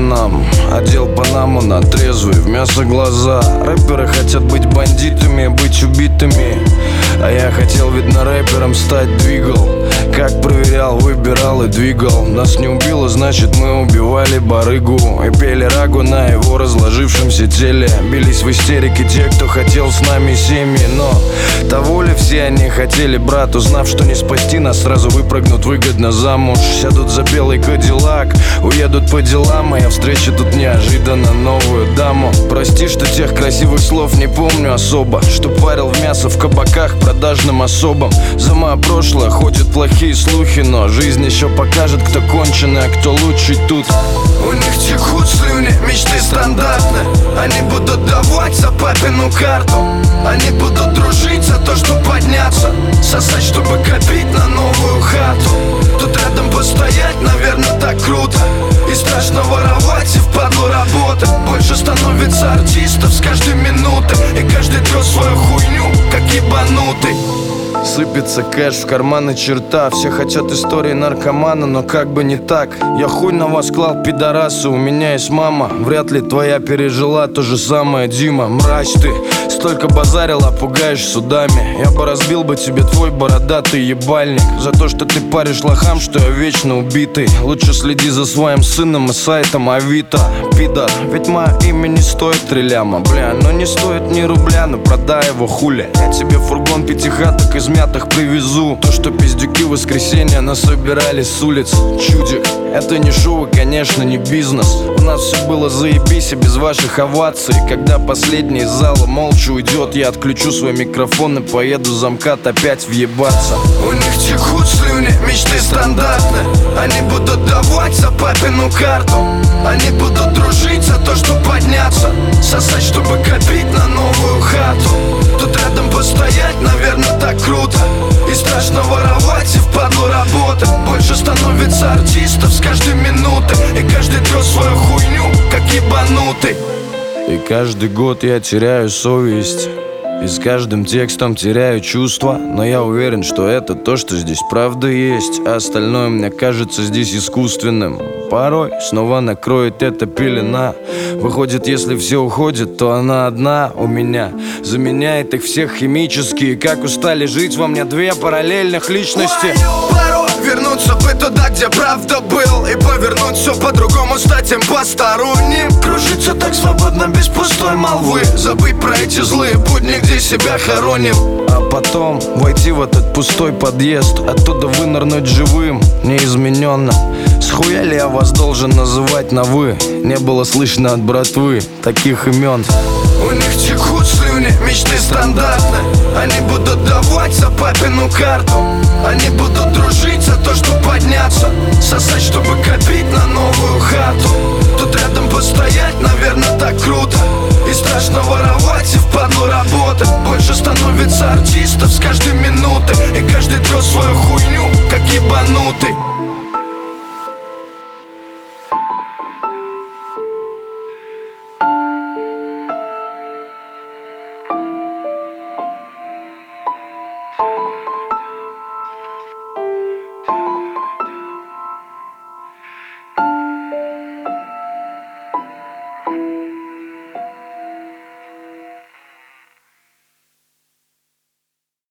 нам одел панаму на трезвый, в мясо глаза. Рэперы хотят быть бандитами, быть убитыми, а я хотел, видно, рэпером стать. Двигал, как проверял, выбирал и двигал. Нас не убило, значит мы убивали барыгу и пели рагу на его разложившемся теле. Бились в истерике те, кто хотел с нами семьи, но того ли все они хотели, брат? Узнав, что не спасти нас, сразу выпрыгнут выгодно замуж. Сядут за белый кадиллак, уедут по делам, а я встречу тут неожиданно новую даму. Прости, что тех красивых слов не помню особо, что парил в мясо в кабаках продажным особам. За мое прошлое ходят плохие слухи, но жизнь еще покажет, кто конченый, а кто лучший тут. У них текут слюни, мечты стандартны. Они будут давать за папину карту. Они будут дружить за то, чтобы подняться, сосать, чтобы копить на новую хату. Тут рядом постоять, наверное, так круто. И страшно воровать, и впадлу работать. Больше становится артистов с каждой минутой, и каждый трёт свою хуйню, как ебанутый. Сыпется кэш в карманы черта. Все хотят истории наркомана, но как бы не так. Я хуй на вас клал, пидорасы, у меня есть мама. Вряд ли твоя пережила то же самое, Дима. Мразь ты, столько базарила, пугаешь судами. Я бы разбил бы тебе твой бородатый ебальник за то, что ты паришь лохам, что я вечно убитый. Лучше следи за своим сыном и сайтом Авито, пидор. Ведь мое имя не стоит 3 ляма, бля. Но не стоит ни рубля, но продай его, хули. Я тебе фургон пятихаток из мятых привезу. То, что пиздюки в воскресенье насобирали с улиц. Чудик, это не шоу, конечно, не бизнес. У нас все было заебись и без ваших оваций. Когда последний из зала молча уйдет, я отключу свой микрофон и поеду за МКАД опять въебаться. У них текут слюни, мечты стандартны. Они будут давать за папину карту. Они будут дружить за то, чтобы подняться, сосать, чтобы копить на новую хату. Тут рядом постоять, наверное, так круто. И страшно воровать, и впадлу работать. Больше становится артистов с каждой минутой, и каждый трёт свою хуйню, как ебанутый. И каждый год я теряю совесть, и с каждым текстом теряю чувства. Но я уверен, что это то, что здесь правда есть, а остальное мне кажется здесь искусственным. Порой снова накроет эта пелена. Выходит, если все уходит, то она одна у меня. Заменяет их всех химически. И как устали жить во мне 2 параллельных личности. Порой вернуться бы туда, где правда был, и повернуть все по-другому, стать им посторонним. Кружиться так свободно, без пустой молвы. Забыть про эти злые будни, где себя хороним. А потом войти в этот пустой подъезд, оттуда вынырнуть живым, неизмененно. Схуя ли я вас должен называть на вы? Не было слышно от братвы таких имен. У них текут слюни, мечты стандартны. Они будут давать за папину карту. Они будут дружить за то, чтобы подняться, сосать, чтобы копить на новую хату. Тут рядом постоять, наверное, так круто. И страшно воровать, и